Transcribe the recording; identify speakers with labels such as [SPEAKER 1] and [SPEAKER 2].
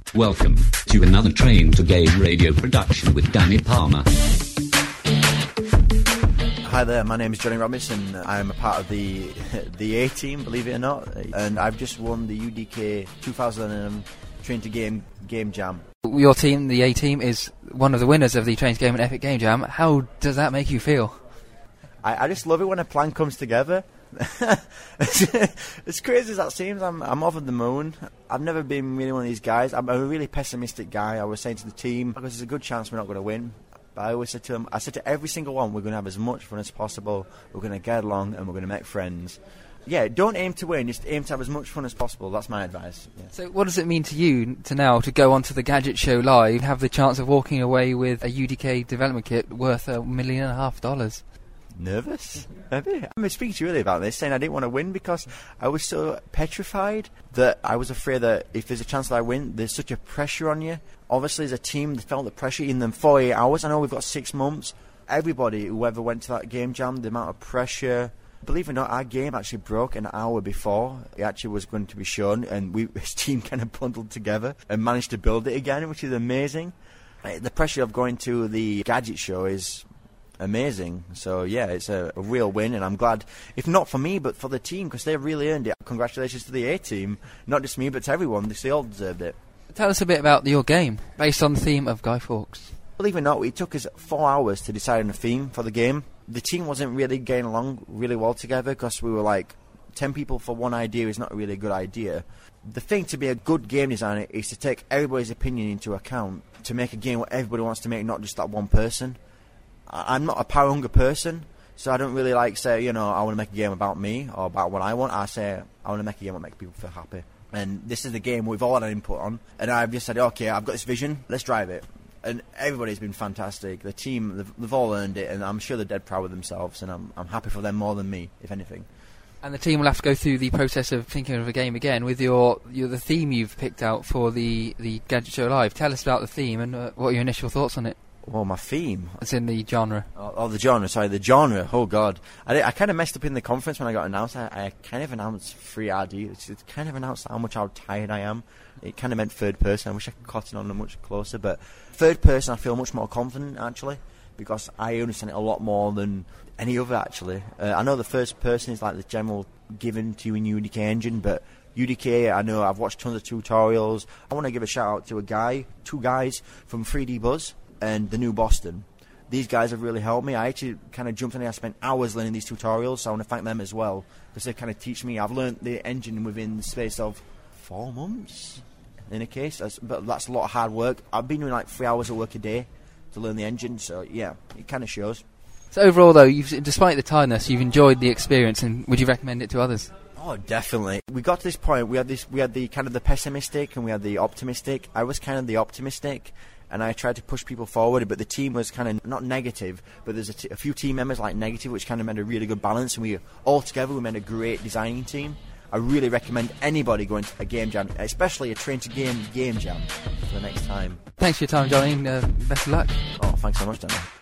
[SPEAKER 1] Welcome to another Train to Game radio production with Danny Palmer.
[SPEAKER 2] Hi there, my name is Johnny Robinson. I'm a part of the A-Team, believe it or not, and I've just won the UDK 2000 Train to Game Jam.
[SPEAKER 3] Your team, the A-Team, is one of the winners of the Train to Game and Epic Game Jam. How does that make you feel?
[SPEAKER 2] I just love it when a plan comes together. As crazy as that seems, I'm over the moon. I've never been really one of these guys. I'm a really pessimistic guy. I was saying to the team, because there's a good chance we're not going to win. But I always said to them, I said to every single one, we're going to have as much fun as possible. We're going to get along and we're going to make friends. Yeah, don't aim to win, just aim to have as much fun as possible. That's my advice. Yeah.
[SPEAKER 3] So what does it mean to you now to go onto the Gadget Show live, have the chance of walking away with a UDK development kit worth $1.5 million?
[SPEAKER 2] Nervous, maybe. I'm speaking to you earlier about this, saying I didn't want to win because I was so petrified that I was afraid that if there's a chance that I win, there's such a pressure on you. Obviously, as a team, they felt the pressure in them 48 hours. I know we've got 6 months. Everybody, whoever went to that game jam, the amount of pressure. Believe it or not, our game actually broke an hour before it actually was going to be shown, and his team kind of bundled together and managed to build it again, which is amazing. The pressure of going to the Gadget Show is amazing. So yeah, it's a real win, and I'm glad, if not for me, but for the team, because they really earned it. Congratulations to the A-Team, not just me, but to everyone. They all deserved it.
[SPEAKER 3] Tell us a bit about your game, based on the theme of Guy Fawkes.
[SPEAKER 2] Believe it or not, it took us 4 hours to decide on a theme for the game. The team wasn't really getting along really well together, because we were like, 10 people for one idea is not really a good idea. The thing to be a good game designer is to take everybody's opinion into account, to make a game what everybody wants to make, not just that one person. I'm not a power hungry person, so I don't really like say, I want to make a game about me or about what I want. I say I want to make a game that makes people feel happy. And this is the game we've all had an input on, and I've just said, okay, I've got this vision, let's drive it. And everybody's been fantastic. The team, they've all earned it, and I'm sure they're dead proud of themselves, and I'm happy for them more than me, if anything.
[SPEAKER 3] And the team will have to go through the process of thinking of a game again with the theme you've picked out for the Gadget Show Live. Tell us about the theme and what are your initial thoughts on it?
[SPEAKER 2] Well, my theme.
[SPEAKER 3] It's in the genre.
[SPEAKER 2] The genre. Sorry, the genre. Oh God, I kind of messed up in the conference when I got announced. I kind of announced 3RD. It kind of announced how tired I am. It kind of meant third person. I wish I could cotton on much closer, but third person I feel much more confident actually, because I understand it a lot more than any other actually. I know the first person is like the general given to you in UDK engine, but UDK, I know I've watched tons of tutorials. I want to give a shout out to two guys from 3D Buzz and the New Boston. These guys have really helped me. I actually kind of jumped in there. I spent hours learning these tutorials, so I want to thank them as well, because they kind of teach me. I've learned the engine within the space of 4 months, in a case. But that's a lot of hard work. I've been doing like 3 hours of work a day to learn the engine, so yeah, it kind of shows.
[SPEAKER 3] So overall though, despite the tiredness, you've enjoyed the experience, and would you recommend it to others?
[SPEAKER 2] Oh, definitely. We got to this point, we had the kind of the pessimistic and we had the optimistic. I was kind of the optimistic, and I tried to push people forward, but the team was kind of not negative, but there's a few team members like negative, which kind of made a really good balance, and we made a great designing team. I really recommend anybody going to a game jam, especially a Train to Game jam, for the next time.
[SPEAKER 3] Thanks for your time, Johnny, and best of luck.
[SPEAKER 2] Oh, thanks so much, Danny.